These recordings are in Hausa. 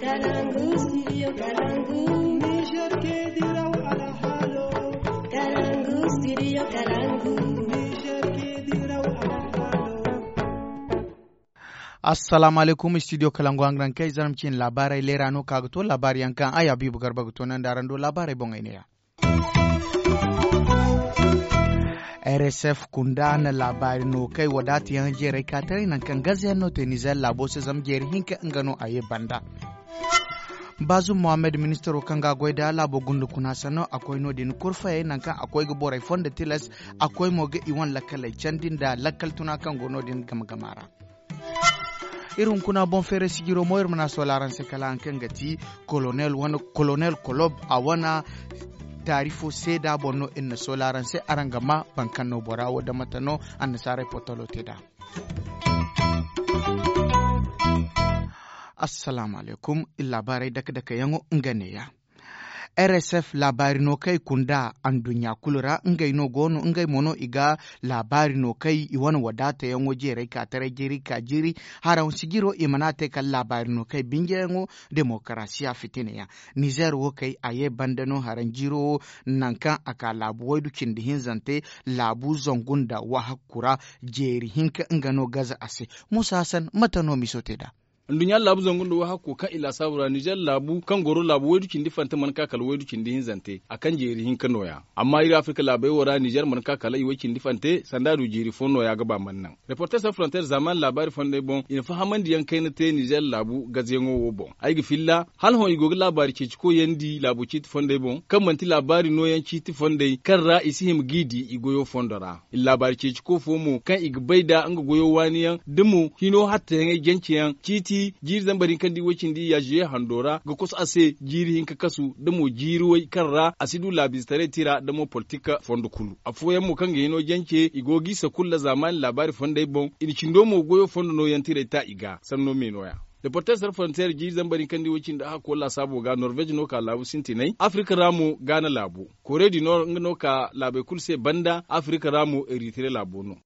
Kalangu, studio Kalangu. Niger ke diraw ala halo. Kalangu, studio Kalangu. Niger ke diraw ala halo. Assalamu alaikum studio Kalangu angran kai zarmcin labarai lerano kagato labari yankan aya bibu garba gato nan darando labarai bon aineya. RSF kunda na labari no kai wadati yan jere katare nan kan gaze no tenizel labo se zam jere hinka ngano aye banda. Bazu Mohamed ministero kanga goida labo gundu kuna sano akwai no din kurfaye nan kan akwai gborai fonda tilas akwai moge iwan lakalai candin da lakal tuna kan gono din gamgamara. Irin kuna bon fere sigiro moyar mana solaran se kala an kan gati colonel Kolob a wana tarifo seda bonno in solaran se arangama bankano borawo da matano an sare potolo teda. Assalamu alaikum labarai daka yango nganeya. RSF labari no kai kunda an dunya kulura ngai no gono ngai mono iga labari no kai iwan wadata yan waje rai ka tare jiri ka jiri haran sigiro imanate kan labari no kai bingengo demokrasiya fitineya Niger wo kai aye bandano haran jiro nankan aka labu waidu kindi hinzante labu zongunda wa hakura jeri hinka ngano gaza ase Musa Hassan matano misoteda Ndunya labu zongundo wa hako kan ila sabura Niger labu kan goro labu wedu kindi fanta man kakal wedu kindi hinzante akan jeri hin kanoya amma ira Afrika labai wara Niger man kakala iwe kindi fante sandadu jeri fono ya gaba man nan Reporters Sans Frontières zaman labari fonde bon in fahaman diyan kai na te Niger labu gazengo wo bon ai gifilla hal hon igogi labari ke ko yendi labu kiti fonde bon kan manti labari no yan kiti fonde kan ra isihim gidi igoyo fondora labari ke ko fomo kan igbaida an goyo waniyan demu hino hatta yan genciyan kiti jiri zambarin kandi wacin di ya je handora ga kus ase jiri hinka kasu da mo jiri wai karra asidu labistare tira da mo politika fondo kulu afoyan mu kan gino janke igogi sa kulla zaman labari fonda bon in cindo mo goyo fondo no yantire ta iga sanno me noya Reporters Sans Frontières jiri zambarin kandi wacin da aka kolla sabo ga Norvege no ka labu sintinai Afrika ramu Ghana labu Kore di Nord no ka labe kulse banda Afrika ramu Eritrea labu no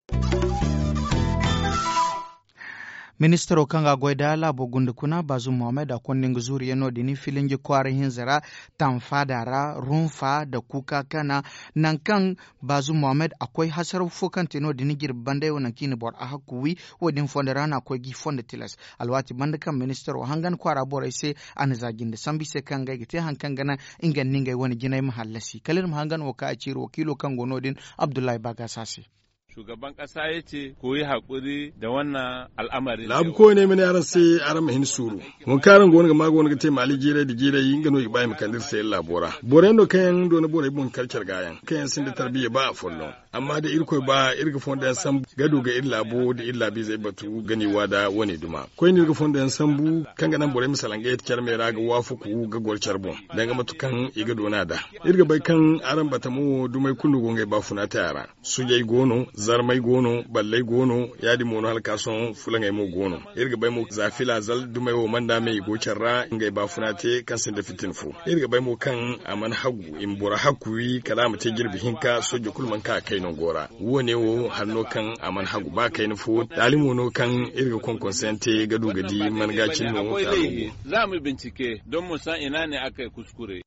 Ministero kanga goida labo gundu kuna Bazu Mohamed akonni nguzuri yano dini filingi kware hinzara tamfadara rumfa da kuka kana nankan Bazu Mohamed akwai hasar fukan teno dini girbande wannan kini bor a hakuwi wadin fondarana akwai gi fonda tilas alwati bandakan ministero hangan kwara borai sai an zagin da sambi sai kan ga gite hankan gana ingan ningai wani ginai mahallasi kalir hangan waka a ciro kilo kan gonodin Abdullahi Bagasasi Shugaban ƙasa ya ce ko yi haƙuri da wannan al'amari. Labu ko ne mene aran sai aran mahin suru. Mun karan gona ga mago ga tema ali gire da gire yin gano ibai mu kandir sai labora. Boren do kayan do na bore bun kalcar gayan. Kayan sun da tarbiyya ba a follon. Amma da irko ba irga fonda san gado ga illa bo da illa bi zai batu ganewa da wani duma. Ko ni irga fonda san bu kan ga nan bore misalan ga yar mai raga wafu ku ga gorcar bon. Dan ga matukan iga dona da. Irga bai kan aran batamu dumai kullu gonga ba funa ta yara. Su yayi gono zarmai gono ballai gono yadi mono halkason fulan ai mo gono irga bai mo zafila zal dumai wo manda mai gocar ra ngai ba funate kan sin da fitin fu irga bai mo kan aman hagu in bora hakuwi kalama te girbi hinka soje kulman ka kai non gora wone wo hanno kan aman hagu ba kai ni fu dalimu no kan irga kon consente gadu gadi man gacin no za mu bincike don mu san ina ne aka kuskure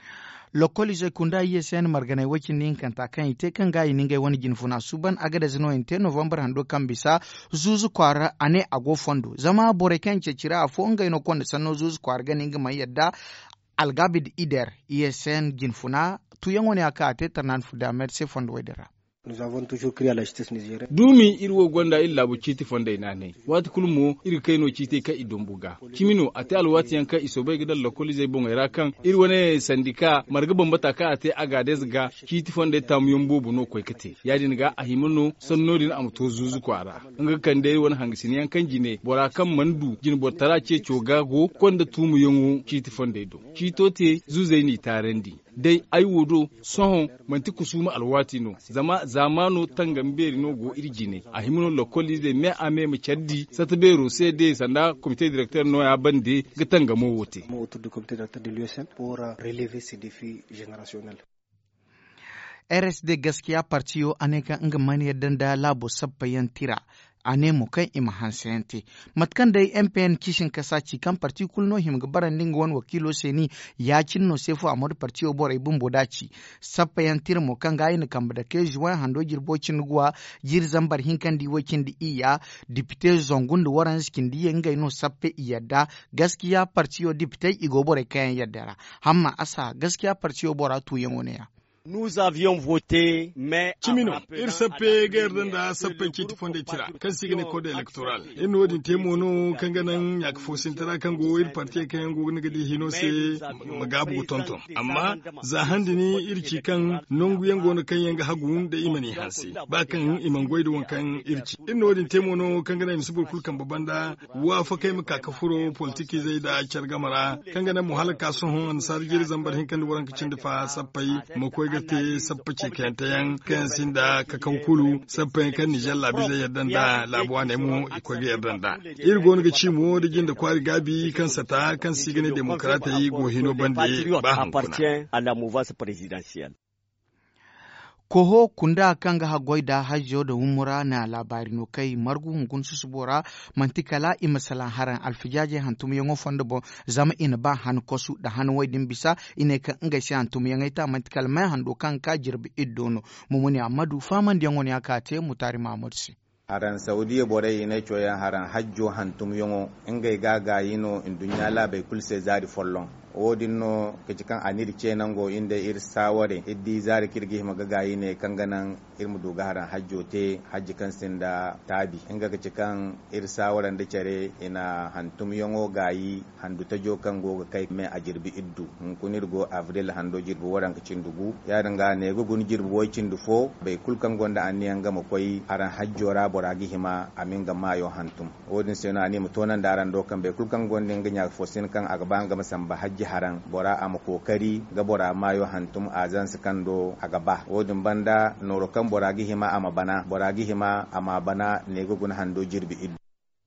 Lokolize kunda ISN marganai wakin nin kanta kan ite kan gayi ningai wani ginfuna suban agada zino inte November hando kan bisa zuzu kwara ane ago fondo zama bore kan cecira a fonga ino konda sanno zuzu kwara ganin ga mai yadda algabid ider ISN ginfuna tuyan wani aka ate tarnan fuda merse fondo wedera Nous avons toujours crié à la justice nigérienne. Dumi irwo gonda illa bu chiti fonda inane. Wati kulmo iri kaino chiti ka idombuga. Kimino ate alwati yanka isobe gidan lokoli zai bon era kan iri wane sandika marga bambata ka ate agades ga chiti fonda tam yombo buno koy kate. Yadin ga ahimono sonnodin amto zuzu kwara. Nga kan dai wani hangisini yankan jine bora kan mandu jin botara ce cogago konda tumu yongo chiti fonda do. Chito te zuzai ni tarendi. Dai ai wodo sohon manti kusuma alwati no zamano tangamberi no go irjine a himino lokoli de me ame mu chaddi satbero sai dai sanda comité directeur no ya bande ga tangamo wote Autour du comité directeur de l'USN pour relever ces défis générationnels. RSD gaskiya partiyo aneka inga mani yadda da labo sabbayan tira ane mo kan ima hansente matkan dai MPN kishin kasa ci kan parti kulno him gabaran dinga wan wakilo seni ya cinno sefo amod parti obore bumbo daci sappa yantir mo kan ga yin kamba da ke juwan hando girbo cinguwa jir zambar hinkan di wakin di iya dipite zongun da waran skin di yanga ino sappe iyada gaskiya parti o dipite igobore kayan yaddara hamma asa gaskiya parti obora tu yangone ya. Nous avions voté, mais Chimino, ir sappe gardan da sappe kiti fonde tira kan sigine code electoral. In wodin temo no kan ganan yak fosin tara kan go ir parti kan go ne gadi hino se magabu tonton. Amma za handini irci kan nongu yango no kan yanga hagun da imani hansi. Ba kan iman goido wankan irci. In wodin temo no kan ganan misubul kulkan babanda wa fa kai maka kafuro politiki zai da chargamara kan ganan muhalaka sun hon sarjir zambar hinkan da waran kicin da fa sappai makoi gate sappace kenta yan kan sinda ka kankulu sappan kan Nijar labi zai yardan da labuwa ne mu ikoge yardan da irgo ga ci mu da jin da kwari gabi kan sata kan sigine demokrata yi go hino bande ba hankuna à la mouvance présidentielle. Koho kunda kanga hagoida hajjo da humura na labari no kai margu hungun susubora mantikala imasalan haran alfijaje hantum yongo fondo bo zama ina ba han kosu da han waidin bisa ine kan inga shi hantum yanga ita mantikal mai hando kan ka jirbi iddono mumuni amadu faman diyango ne aka te mutari mamursi haran saudiya bore ina coyan haran hajjo hantum yongo inga gaga yino in dunya la bai kulse zari follon wodinno kecikan anir cenango inde ir saware iddi zari kirgi magagayi ne kanganan irmu doga haran hajjo te hajji kan sinda tabi inga kecikan ir sawaran da cere ina hantum yongo gayi handu ta jokan go kai me ajirbi iddu kunirgo avril hando jirbu waran kacin dugu ya danga ne gugun jirbu wocin dufo bai kulkan gonda aniyan gama koi haran hajjo ra boragi hima amin ga mayo hantum wodin seno ani mutonan daran dokan bai kulkan gondin ganya fosin kan agaba ga masamba hajji haran bora am kokari ga bora mayo hantum azan sikando a gaba wodin banda noro kan bora gihima ama bana ne gugun hando jirbi iddu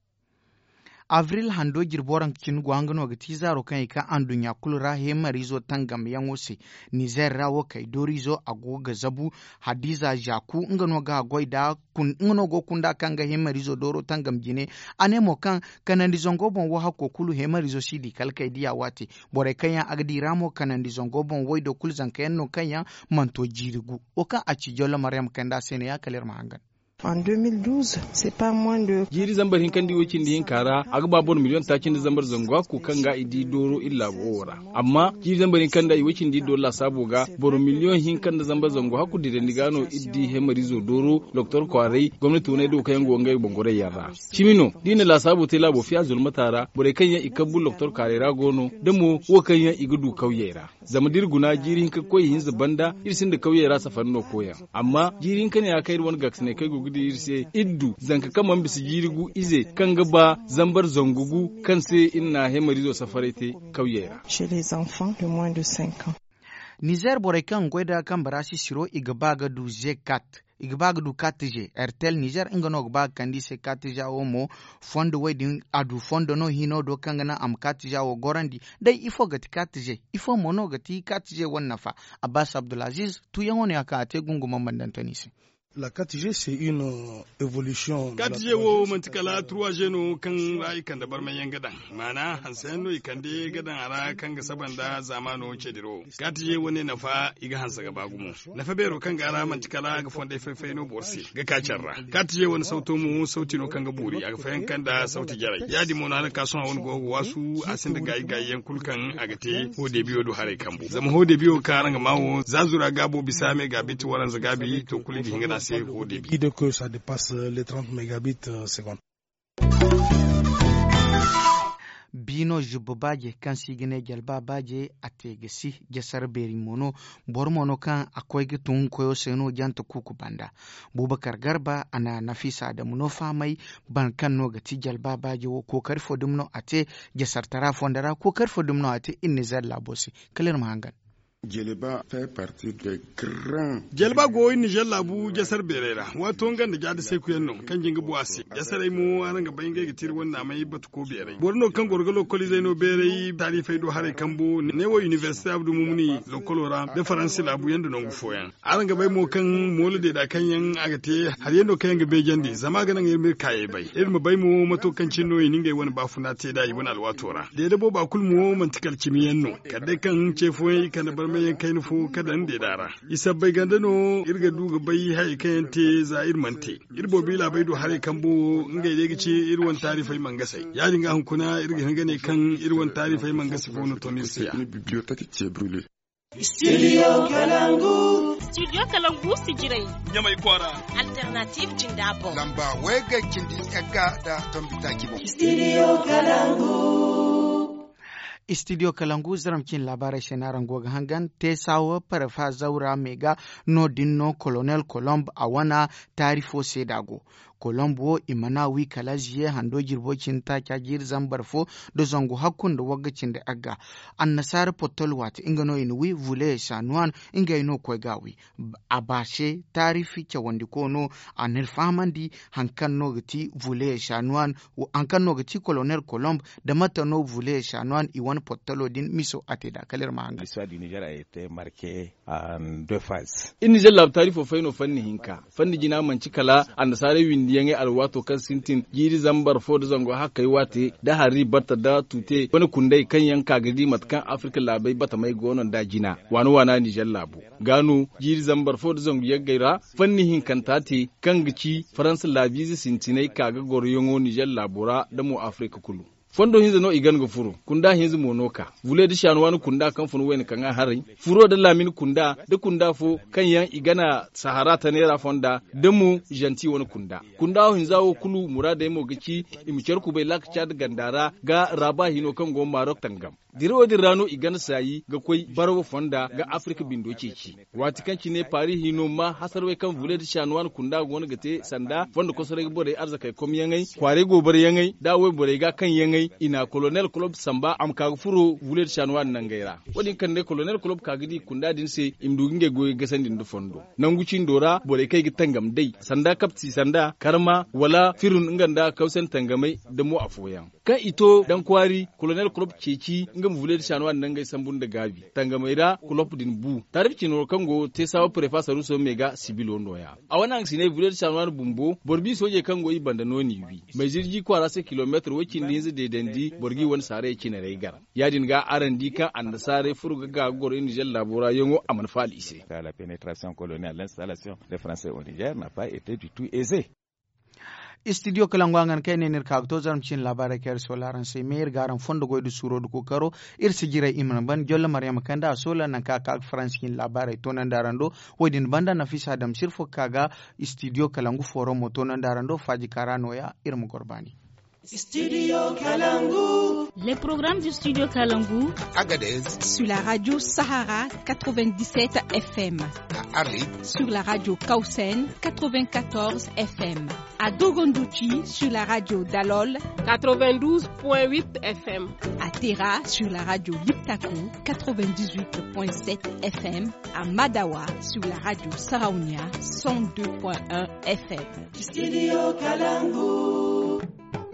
avril hando girboran kin gwangano ga tizaro kan ika andunya kulra he marizo tangam yangose nizer rawo kai dorizo agoga zabu hadiza jaku ngano ga goida kun ngano go kunda kanga he marizo doro tangam jine anemo kan kanandi zongo bon wa hakko kulu he marizo sidi kalkai diya wate bore kanya agdi ramo kanandi zongo bon woido kulzan kayanno kanya manto jirigu oka aci jolla maryam kanda sene ya kaler mahangan. En 2012, c'est pas moins de jiri zambar hin kandi wucin di hin kara aga babon miliyon takin da zambar zangwa ku kanga idi doro illa wora amma jiri zambar hin kanda wucin di dolla saboga boro miliyon hin kanda zambar zangwa ku di ndigano idi hemarizo doro dr kware gwamnati ne do kayan gonga bongore yara chimino dina la sabo te labo fiya zulmatara bore kanya ikabbu dr kware ragono demo wo kanya igudu kawyera zamadir guna jiri hin ka koyi hin zabanda irsin da kawyera safanno koya amma jiri hin kana ya kai wani gaksne kai gudi irse iddu zanka kaman bisi jirigu ize kan gaba zambar zangugu kan sai inna hemarizo safarete kawyera chez les enfants de moins de 5 ans. Niger bore kan goida kan barasi siro igbaga du Z4 igbaga du 4G Airtel Niger ingano gbaga kandi se 4G omo fondo wedin adu fondo no hino do kangana am 4G o gorandi dai ifo gati 4G ifo mono gati 4G wannafa Abbas Abdulaziz tu yangone aka te gungu mambandantanisi. La 4G, c'est une évolution. 4G wo mantikala 3G no kan rai kan da barman yan gadan. Mana hansan no ikande gadan ara kan ga sabanda zamano cediro. 4G wone na fa iga hansa ga bagumo. Na fa bero kan ga ara mantikala ga fonde fefe no borsi ga kacarra. 4G woni sauto mu sauti no kan ga buri aga fayan kan da sauti jarai. Yadi mo na ka son woni go wasu asin da gayi yan kulkan agate ho de biyo do hare kambu. Zama ho de biyo karanga mawo zazura gabo bisame ga biti waran zagabi to kuligi hingana Dès que ça dépasse les 30 mégabits seconde. Bino jububaje kan sigine gelba baje ategesi gesar beri mono bor mono kan akwai gitun koyo seno janta kuku banda Bubakar Garba ana Nafisa da muno famai ban kan no gati gelba baje wo ko karfo dumno ate gesar tara fondara ko karfo dumno ate inni zalla bosi kalir mahangan Djeliba fait partie des grands. Djeliba go Niger labu jasar berera wato ngan da jadi sai ku yanno kan jinga buasi jasarai mu aranga bayinga gitir wonna mai batu ko bere borno kan gorgalo koli zaino bere tari faido hare kambo ne wo university abdu mumuni lokolora da faransi labu yanda non foyan aranga bay mo kan molide da kan yan agate har yando kan ga be jandi zama ganan yirmir kaye bay irmu bay mo mato kan cinno yininga wani bafuna te da ibn alwatora da bo ba kulmu mantikal cimiyanno kadai kan cefoyi kan bar mai kai nufu kadan da dara isa bai gandano irga duga bai hai kayan te za irmante irbo bila bai do hare kambo ngai dai gici irwan tarifai mangasai ya dinga hankuna irga hangane kan irwan tarifai mangasai fono tonisia bibliothèque qui est brûlée. Studio Kalangu. Studio Kalangu sijirai. Nyamai kwara. Alternative Jindabo. Lamba wega kindi ega da tombita kibo. Studio Kalangu. Studio Kalangu zaramkin labarai shenaran goga hangan te sawo parafa zaura mega no dinno Colonel Colomb a wana tarifo sedago. Colombo imana wi kalajiye hando girbokin ta kyagir zambarfo da zango hakun da wagacin da aga an nasara potol wata ingano inuwi vule shanuan inga ino kwegawi abashe tarifi kya wandi kono anel famandi hankan no gati vule shanuan hankan no gati Colonel Colomb da mata no vule shanuan iwan potolo din miso ate da kalir mahanga. L'histoire du Niger a été marquée en deux phases. In Niger lab tarifo faino fanni hinka fanni jina manci kala an nasara yange alwato kan sintin jiri zambar fo da zango haka yi wate da hari bata da tute wani kundai kan yanka gadi matkan Afrika labai bata mai gonon da jina wani wana Niger labu gano jiri zambar fo da zango ya gaira fanni hinkan tati kan gici Faransa labizi sintinai kaga goryongo Niger labura da mu Afrika kulu fondo hinza no igan go furo kunda hinza monoka vule da shanu wani kunda kan funu wen kan harin furo da lamin kunda da kunda fo kan yan igana sahara ta nera fonda da mu janti wani kunda hinza wo kulu murada mo gici imicer ku bai lakcha da gandara ga raba hino kan go marok tangam diro dirano igan sayi ga koi barwo fonda ga Afrika bindo ceci watikan ne pari hino ma hasarwe kan vule da shanu wani kunda go wani gate sanda fonda ko sore bore arzakai kom yangai kware gobar yangai da wai bore ga kan yangai ina Colonel Club samba am ka furo vuler chanwan nangaira wodi kan ne Colonel Club ka gidi kunda din se imduginge goye gasandin du fondo nangucin dora bore kai gitangam dai sanda kapti sanda karma wala firun nganda kausen tangamai da mu afoyan kan ito dan kwari Colonel Club ceci ngam vuler chanwan nangai sambun da gabi tangamai da Club din bu tarifci no kango te sawo prefasa ruso mega sibilo noya a wannan sine vuler chanwan bumbo borbi soje kango i banda noni wi mai jirgi kwara se kilometer wakin din zai dendi borgi wani sare yake na raigar yadin ga arandi kan anda sare furga ga gorin Niger labora yongo aman fal ise la pénétration coloniale l'installation des Français au Niger n'a pas été du tout aisée. Studio Kalangwangan kai ne nirkakto zarmcin labarai kayar solaran sai mayar garan fondo goidu suro du kokaro irsi jira imran ban jolla maryam kanda sola nan ka franskin labarai tonan darando wadin banda nafisa adam sirfo kaga studio Kalangu forum tonan darando faji karano ya irmu gorbani. Studio Kalangu. Les programmes du Studio Kalangu. Agadez. Sur la radio Sahara 97 FM. À Arlit. Sur la radio Kausen 94 FM. À Dogondouchi sur la radio Dalol 92.8 FM. À Tera sur la radio Liptako 98.7 FM. À Madawa sur la radio Saraounia 102.1 FM. Studio Kalangu.